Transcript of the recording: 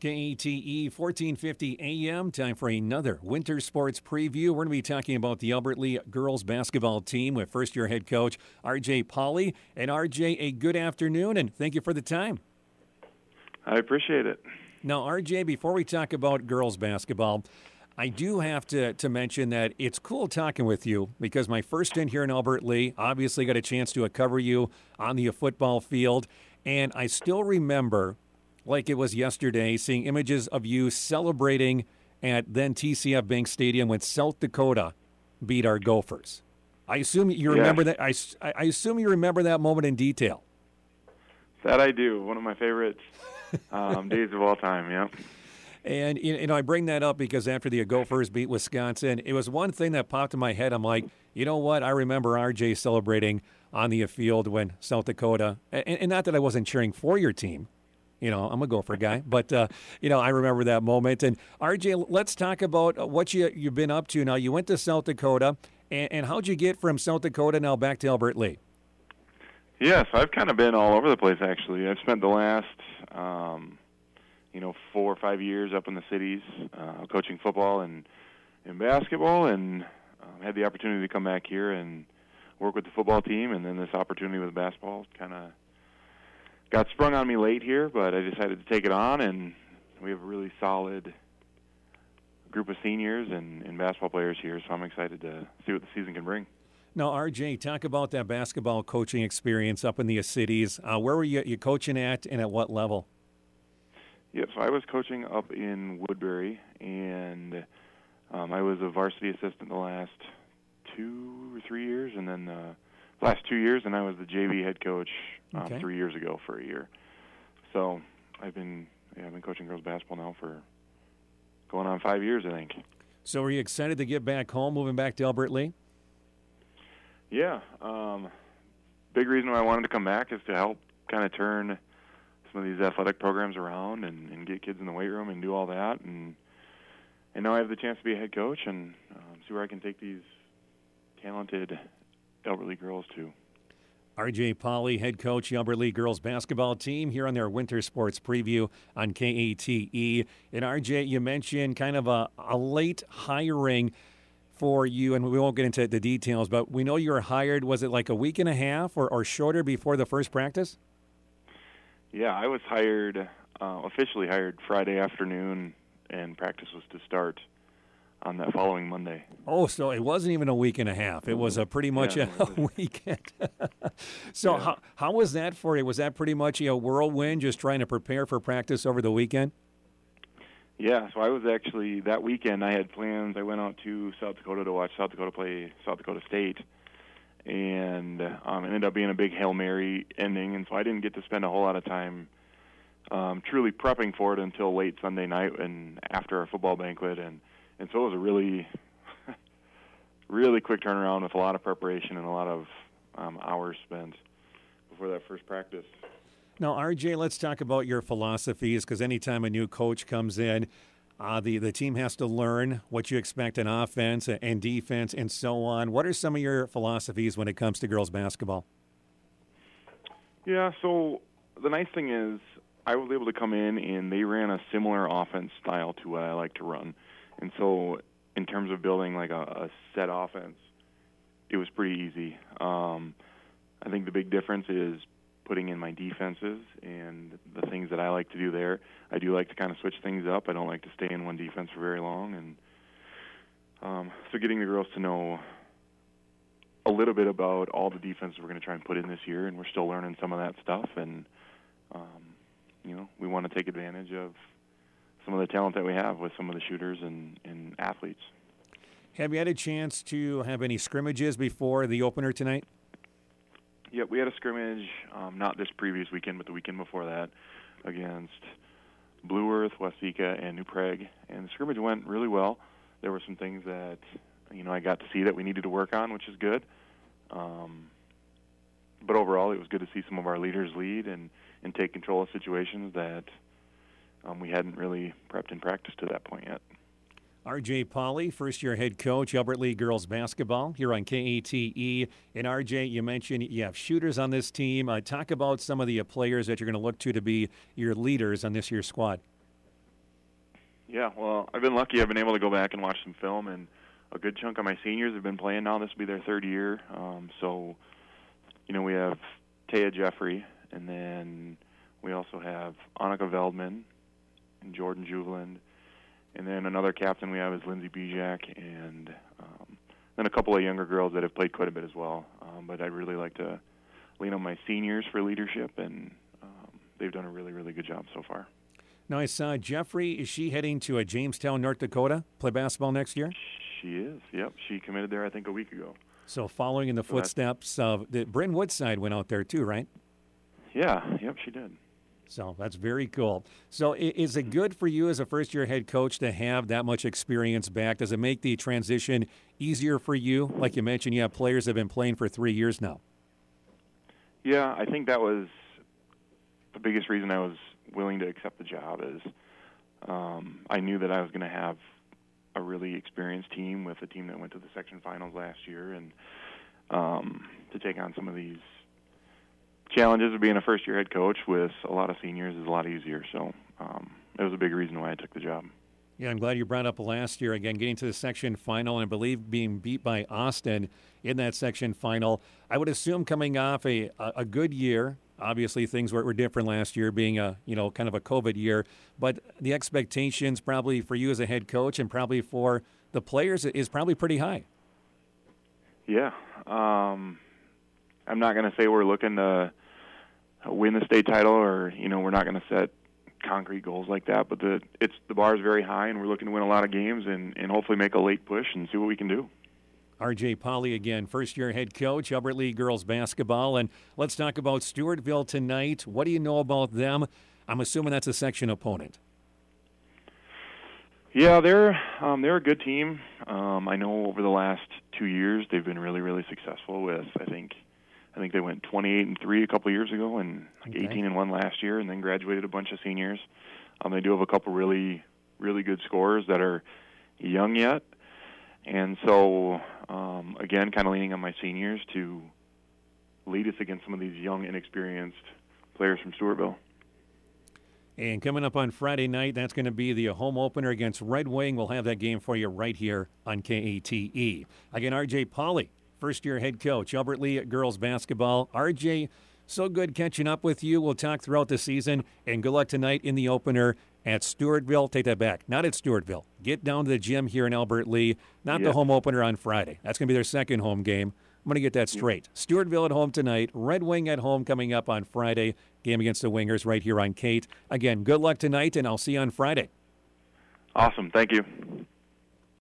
KATE 1450 AM, time for another winter sports preview. We're going to be talking about the Albert Lea girls basketball team with first-year head coach RJ Pauley. And RJ, a good afternoon, and thank you for the time. I appreciate it. Now, RJ, before we talk about girls basketball, I do have to mention that it's cool talking with you because my first stint here in Albert Lea, obviously got a chance to cover you on the football field, and I still remember, like it was yesterday, seeing images of you celebrating at then TCF Bank Stadium when South Dakota beat our Gophers. I assume you remember that. I assume you remember that moment in detail. That I do. One of my favorite days of all time. Yeah. And I bring that up because after the Gophers beat Wisconsin, it was one thing that popped in my head. I'm like, you know what? I remember RJ celebrating on the field when South Dakota, and not that I wasn't cheering for your team. I'm a Gopher guy, but, I remember that moment. And, RJ, let's talk about what you've been up to now. You went to South Dakota, and how'd you get from South Dakota now back to Albert Lea? Yes, I've kind of been all over the place, actually. I've spent the last, 4 or 5 years up in the cities coaching football and basketball, and had the opportunity to come back here and work with the football team, and then this opportunity with basketball kind of got sprung on me late here, but I decided to take it on, and we have a really solid group of seniors and basketball players here, so I'm excited to see what the season can bring. Now, RJ, talk about that basketball coaching experience up in the cities. Where were you coaching at, and at what level? Yeah, so I was coaching up in Woodbury, and I was a varsity assistant the last 2 or 3 years, and then the last 2 years, and I was the JV head coach 3 years ago for a year. So I've been coaching girls basketball now for going on 5 years, I think. So are you excited to get back home, moving back to Albert Lea? Yeah. Big reason why I wanted to come back is to help kind of turn some of these athletic programs around and get kids in the weight room and do all that. And now I have the chance to be a head coach and see where I can take these talented Albert Lea girls to. RJ Pauley, head coach, the Albert Lea girls basketball team, here on their winter sports preview on KATE. And RJ, you mentioned kind of a late hiring for you, and we won't get into the details, but we know you were hired, was it like a week and a half or shorter before the first practice? Yeah, I was hired, officially hired Friday afternoon, and practice was to start on that following Monday. Oh, so it wasn't even a week and a half. It was pretty much a weekend. So yeah. How was that for you? Was that pretty much a whirlwind, just trying to prepare for practice over the weekend? Yeah, so I was actually, that weekend I had plans. I went out to South Dakota to watch South Dakota play South Dakota State, and it ended up being a big Hail Mary ending, and so I didn't get to spend a whole lot of time truly prepping for it until late Sunday night and after our football banquet, and so it was a really, really quick turnaround with a lot of preparation and a lot of hours spent before that first practice. Now, RJ, let's talk about your philosophies, because anytime a new coach comes in, the team has to learn what you expect in offense and defense and so on. What are some of your philosophies when it comes to girls basketball? Yeah, so the nice thing is I was able to come in, and they ran a similar offense style to what I like to run. And so in terms of building like a set offense, it was pretty easy. I think the big difference is putting in my defenses and the things that I like to do there. I do like to kind of switch things up. I don't like to stay in one defense for very long. And so getting the girls to know a little bit about all the defenses we're going to try and put in this year, and we're still learning some of that stuff. And, we want to take advantage of some of the talent that we have with some of the shooters and athletes. Have you had a chance to have any scrimmages before the opener tonight? Yeah, we had a scrimmage, not this previous weekend, but the weekend before that, against Blue Earth, Waseca, and New Prague. And the scrimmage went really well. There were some things that, I got to see that we needed to work on, which is good. But overall, it was good to see some of our leaders lead and take control of situations that we hadn't really prepped in practice to that point yet. RJ Pauley, first-year head coach, Albert Lea girls basketball, here on KATE. And RJ, you mentioned you have shooters on this team. Talk about some of the players that you're going to look to be your leaders on this year's squad. Yeah, well, I've been lucky. I've been able to go back and watch some film, and a good chunk of my seniors have been playing now. This will be their third year. So, we have Taya Jeffrey, and then we also have Annika Veldman and Jordan Juveland. And then another captain we have is Lindsay Bijak, and then a couple of younger girls that have played quite a bit as well. But I'd really like to lean on my seniors for leadership, and they've done a really, really good job so far. Now, I saw Jeffrey, is she heading to Jamestown, North Dakota, play basketball next year? She is, yep. She committed there, I think, a week ago. So following in the footsteps of Bryn Woodside went out there too, right? Yeah, yep, she did. So that's very cool. So is it good for you as a first-year head coach to have that much experience back? Does it make the transition easier for you? Like you mentioned, you have players that have been playing for 3 years now. Yeah, I think that was the biggest reason I was willing to accept the job is I knew that I was going to have a really experienced team with a team that went to the section finals last year, and to take on some of these challenges of being a first-year head coach with a lot of seniors is a lot easier. So it was a big reason why I took the job. Yeah, I'm glad you brought up last year, again, getting to the section final, and I believe being beat by Austin in that section final. I would assume coming off a good year. Obviously, things were different last year, being kind of a COVID year. But the expectations probably for you as a head coach and probably for the players is probably pretty high. Yeah. I'm not going to say we're looking to win the state title, or, we're not going to set concrete goals like that. But the bar is very high, and we're looking to win a lot of games and hopefully make a late push and see what we can do. R.J. Polly again, first-year head coach, Albert Lea girls basketball. And let's talk about Stewartville tonight. What do you know about them? I'm assuming that's a section opponent. Yeah, they're a good team. I know over the last 2 years they've been really, really successful with, I think they went 28-3 a couple of years ago and 18-1 last year, and then graduated a bunch of seniors. They do have a couple really, really good scorers that are young yet. And so, again, kind of leaning on my seniors to lead us against some of these young, inexperienced players from Stewartville. And coming up on Friday night, that's going to be the home opener against Red Wing. We'll have that game for you right here on KATE. Again, R.J. Polly, first-year head coach, Albert Lea girls basketball. R.J., so good catching up with you. We'll talk throughout the season, and good luck tonight in the opener at Stewartville. Take that back. Not at Stewartville. Get down to the gym here in Albert Lea, not the home opener on Friday. That's going to be their second home game. I'm going to get that straight. Stewartville at home tonight. Red Wing at home coming up on Friday. Game against the Wingers right here on Kate. Again, good luck tonight, and I'll see you on Friday. Awesome. Thank you.